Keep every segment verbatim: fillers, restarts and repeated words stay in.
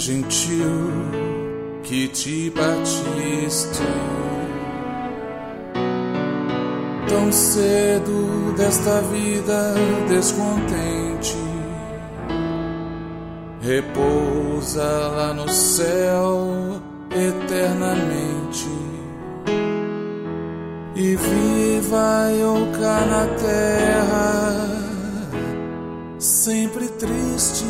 gentil que te batiste. Tão cedo desta vida descontente, repousa lá no céu eternamente, e viva eu cá na terra sempre triste.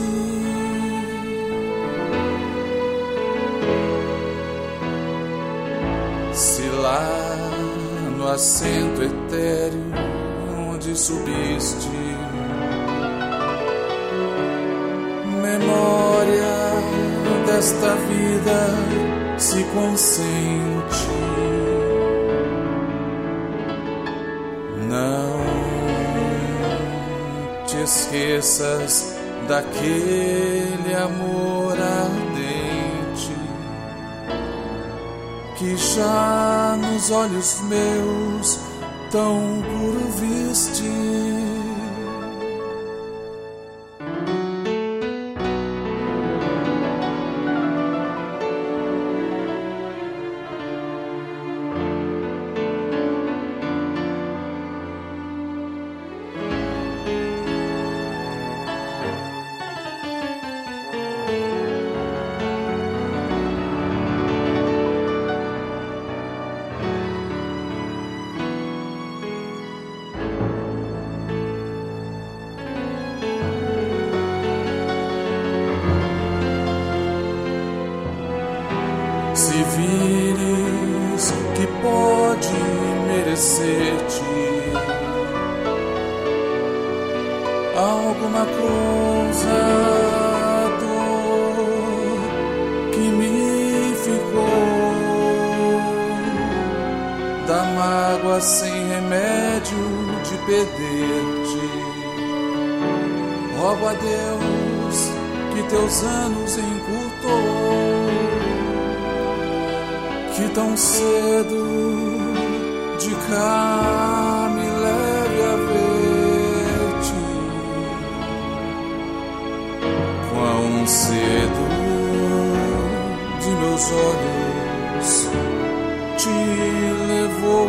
Se lá no assento etéreo onde subiste, memória desta vida se consente, não te esqueças daquele amor ardente que já nos olhos meus tão puro viste. Se vires que pode merecer-te alguma coisa, dor que me ficou, da mágoa sem remédio de perder-te, rogo a Deus que teus anos encurtou, que tão cedo de cá me leve a ver-te. Quão cedo de meus olhos te levou,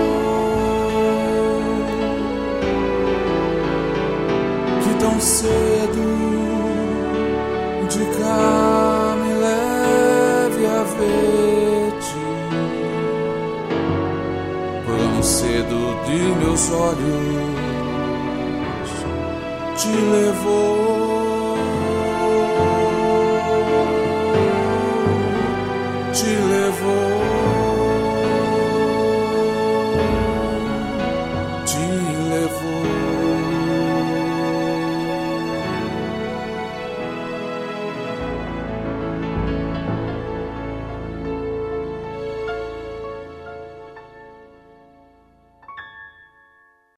que tão cedo de cá me leve a ver. Tão cedo de meus olhos te levou, te levou.